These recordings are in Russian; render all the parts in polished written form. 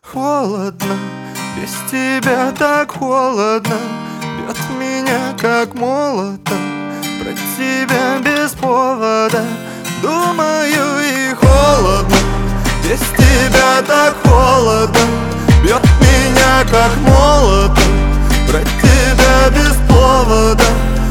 Холодно, без тебя так холодно, бьет меня как молотом. Про тебя без повода думаю и холодно, без тебя так холодно, бьет меня как молотом. Про тебя без повода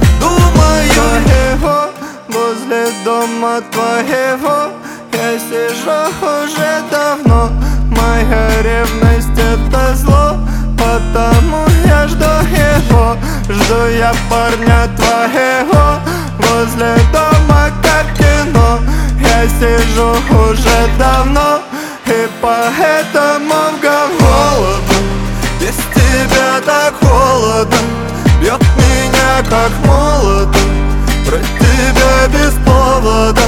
думаю его. Возле дома твоего я сижу уже давно. Моя ревность это зло, потому я жду его. Жду я парня твоего возле дома как кино. Я сижу уже давно, и поэтому холодно, без тебя так холодно, бьет меня как молотом. Про тебя без повода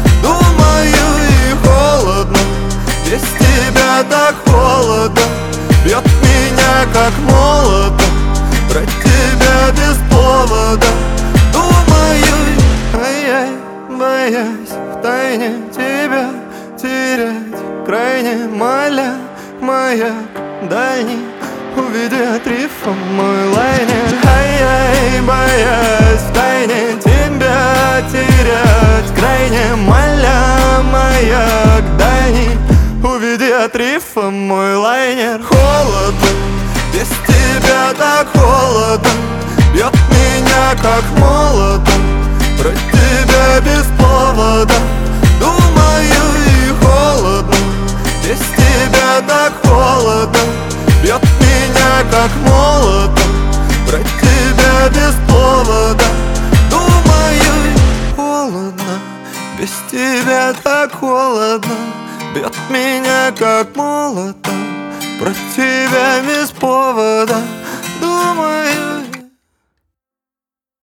думаю и холодно, без тебя так холодно, бьет меня как молотом. Про тебя без повода думаю, ай-яй, боясь втайне тебя терять, крайне моля маяк дальний, уведи от рифа мой лайнер. Ай-яй, боясь втайне тебя терять, крайне моля маяк дальний, уведи от рифа мой лайнер. Холодно, без тебя так холодно, бьет меня как молотом. Про тебя без повода думаю и холодно, без тебя так холодно, бьет меня как молотом. Про тебя без повода думаю и холодно, без тебя так холодно, бьет меня как молотом. Про тебя без повода